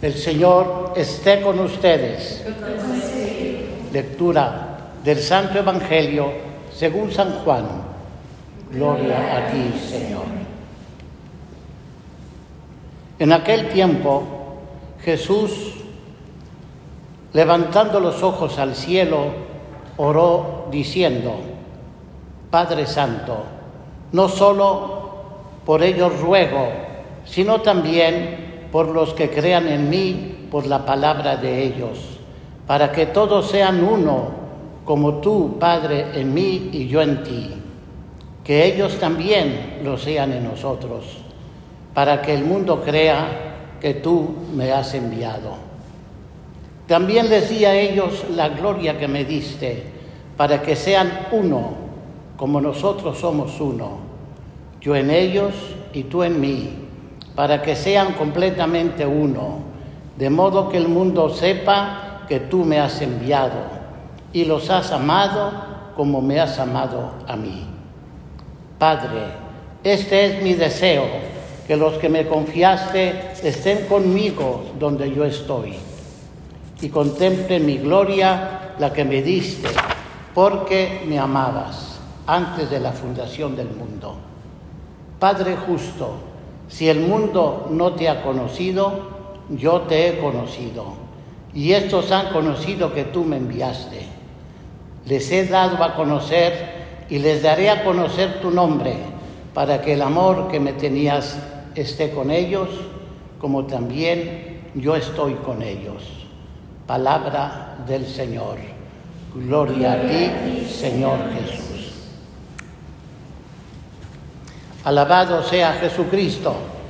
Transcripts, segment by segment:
El Señor esté con ustedes. Lectura del Santo Evangelio según San Juan. Gloria a ti, Señor. En aquel tiempo, Jesús, levantando los ojos al cielo, oró diciendo: Padre Santo, no solo por ellos ruego, sino también por los que crean en mí por la palabra de ellos, para que todos sean uno, como tú, Padre, en mí y yo en ti, que ellos también lo sean en nosotros, para que el mundo crea que tú me has enviado. También les di a ellos la gloria que me diste, para que sean uno, como nosotros somos uno, yo en ellos y tú en mí, para que sean completamente uno, de modo que el mundo sepa que tú me has enviado y los has amado como me has amado a mí. Padre, este es mi deseo, que los que me confiaste estén conmigo donde yo estoy y contemplen mi gloria, la que me diste, porque me amabas antes de la fundación del mundo. Padre justo, si el mundo no te ha conocido, yo te he conocido, y estos han conocido que tú me enviaste. Les he dado a conocer y les daré a conocer tu nombre, para que el amor que me tenías esté con ellos, como también yo estoy con ellos. Palabra del Señor. Gloria a ti, Señor Jesús. Alabado sea Jesucristo.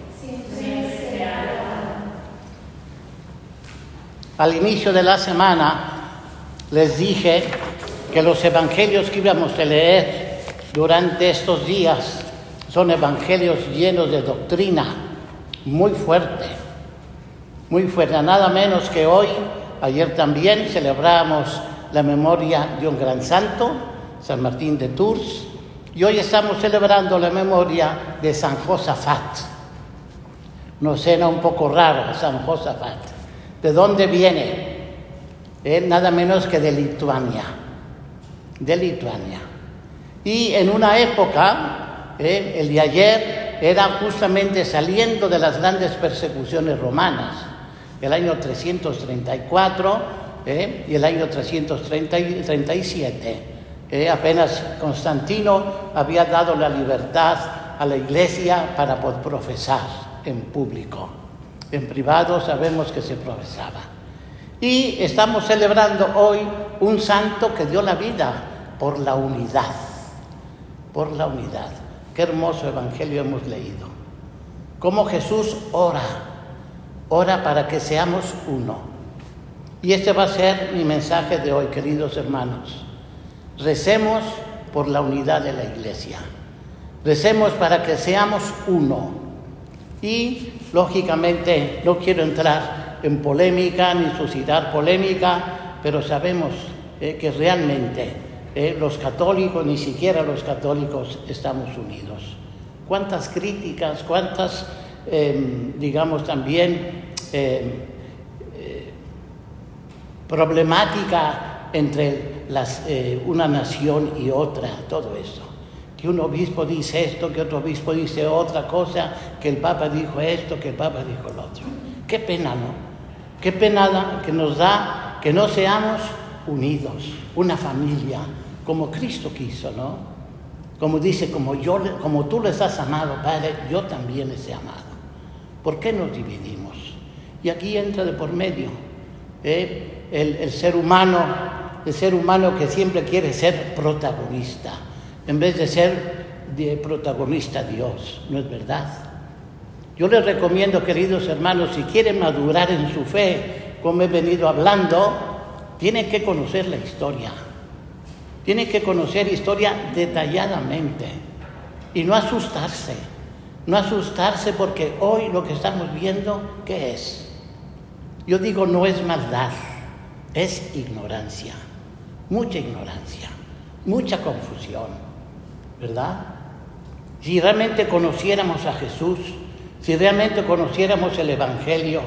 Al inicio de la semana les dije que los evangelios que íbamos a leer durante estos días son evangelios llenos de doctrina, muy fuerte, nada menos que hoy. Ayer también celebramos la memoria de un gran santo, San Martín de Tours, y hoy estamos celebrando la memoria de San Josafat. Nos suena un poco raro San Josafat. ¿De dónde viene? Nada menos que de Lituania. Y en una época, el de ayer, era justamente saliendo de las grandes persecuciones romanas, el año 334 y el año 337. Apenas Constantino había dado la libertad a la Iglesia para poder profesar en público. En privado sabemos que se profesaba. Y estamos celebrando hoy un santo que dio la vida por la unidad. Qué hermoso evangelio hemos leído. Cómo Jesús ora para que seamos uno. Y este va a ser mi mensaje de hoy, queridos hermanos. Recemos por la unidad de la Iglesia. Recemos para que seamos uno. Y, lógicamente, no quiero entrar en polémica ni suscitar polémica, pero sabemos que realmente los católicos, ni siquiera los católicos, estamos unidos. Cuántas críticas, cuántas, también problemática entre una nación y otra, todo eso. Que un obispo dice esto, que otro obispo dice otra cosa, que el Papa dijo esto, que el Papa dijo lo otro. Qué pena, ¿no? Qué pena que nos da que no seamos unidos, una familia, como Cristo quiso, ¿no? Como dice, como tú les has amado, Padre, yo también les he amado. ¿Por qué nos dividimos? Y aquí entra de por medio el ser humano que siempre quiere ser protagonista, en vez de ser protagonista Dios, ¿no es verdad? Yo les recomiendo, queridos hermanos, si quieren madurar en su fe, como he venido hablando, tienen que conocer la historia. Tienen que conocer historia detalladamente y no asustarse. No asustarse porque hoy lo que estamos viendo, ¿qué es? Yo digo, no es maldad, es ignorancia. Mucha ignorancia, mucha confusión, ¿verdad? Si realmente conociéramos a Jesús, si realmente conociéramos el Evangelio,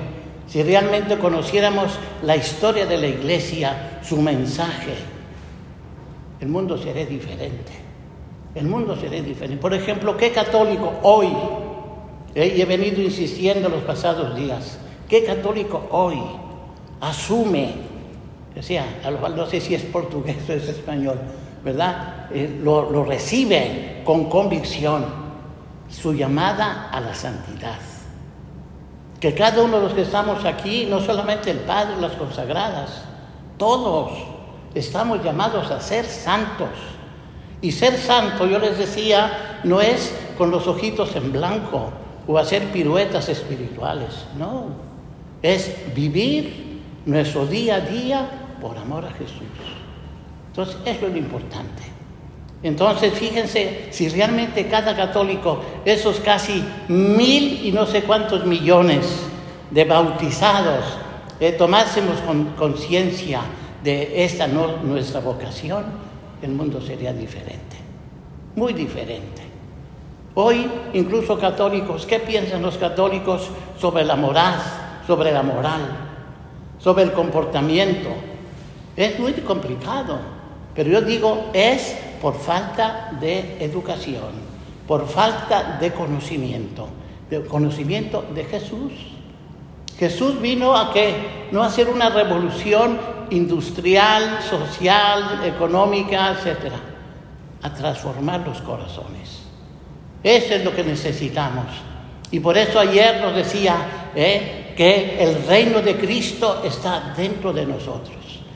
si realmente conociéramos la historia de la Iglesia, su mensaje, el mundo sería diferente. El mundo sería diferente. Por ejemplo, ¿qué católico hoy, y he venido insistiendo los pasados días, qué católico hoy asume, o sea, no sé si es portugués o es español, ¿verdad? Lo recibe con convicción, su llamada a la santidad? Que cada uno de los que estamos aquí, no solamente el Padre, las consagradas, todos estamos llamados a ser santos. Y ser santo, yo les decía, no es con los ojitos en blanco o hacer piruetas espirituales, no. Es vivir nuestro día a día por amor a Jesús. Entonces, eso es lo importante. Entonces, fíjense, si realmente cada católico, esos casi 1,000 y no sé cuántos millones de bautizados, tomásemos conciencia de esta nuestra vocación, el mundo sería diferente, muy diferente. Hoy, incluso católicos, ¿qué piensan los católicos sobre la moral, sobre el comportamiento? Es muy complicado, pero yo digo, es por falta de educación, por falta de conocimiento de Jesús. Jesús vino a ¿qué? No a hacer una revolución industrial, social, económica, etc. A transformar los corazones. Eso es lo que necesitamos. Y por eso ayer nos decía que el reino de Cristo está dentro de nosotros.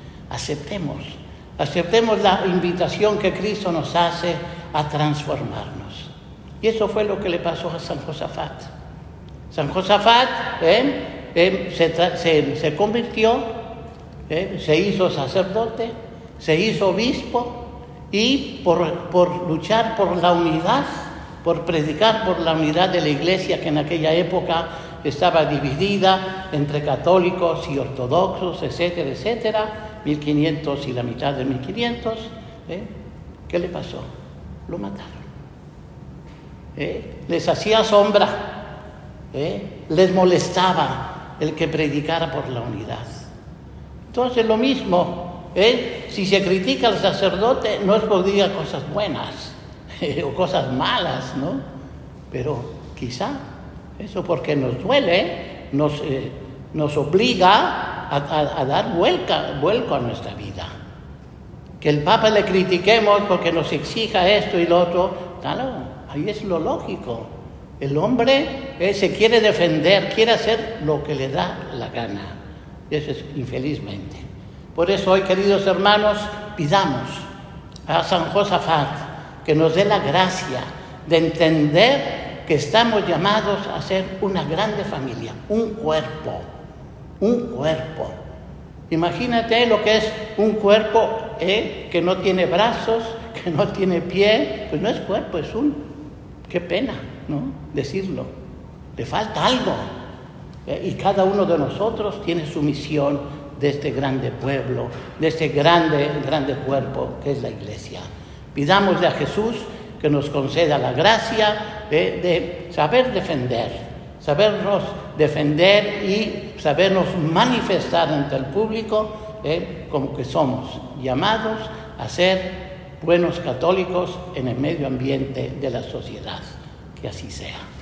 Aceptemos la invitación que Cristo nos hace a transformarnos. Y eso fue lo que le pasó a San Josafat. San Josafat se convirtió, se hizo sacerdote, se hizo obispo, y por luchar por la unidad, por predicar por la unidad de la Iglesia, que en aquella época estaba dividida entre católicos y ortodoxos, etcétera, etcétera, 1500 y la mitad de 1500, ¿qué le pasó? Lo mataron. Les hacía sombra, les molestaba el que predicara por la unidad. Entonces lo mismo, si se critica al sacerdote, no es porque diga cosas buenas o cosas malas, ¿no? Pero quizá eso, porque nos duele, nos obliga a dar vuelco a nuestra vida. Que el Papa le critiquemos porque nos exija esto y lo otro, claro, ahí es lo lógico. El hombre se quiere defender, quiere hacer lo que le da la gana. Eso es infelizmente. Por eso hoy, queridos hermanos, pidamos a San Josafat que nos dé la gracia de entender que estamos llamados a ser una grande familia, un cuerpo. Imagínate lo que es un cuerpo que no tiene brazos, que no tiene pie, pues no es cuerpo, es qué pena, ¿no? Decirlo. Le falta algo. Y cada uno de nosotros tiene su misión de este grande pueblo, de este grande cuerpo que es la Iglesia. Pidámosle a Jesús que nos conceda la gracia de sabernos defender y sabernos manifestar ante el público como que somos llamados a ser buenos católicos en el medio ambiente de la sociedad. Que así sea.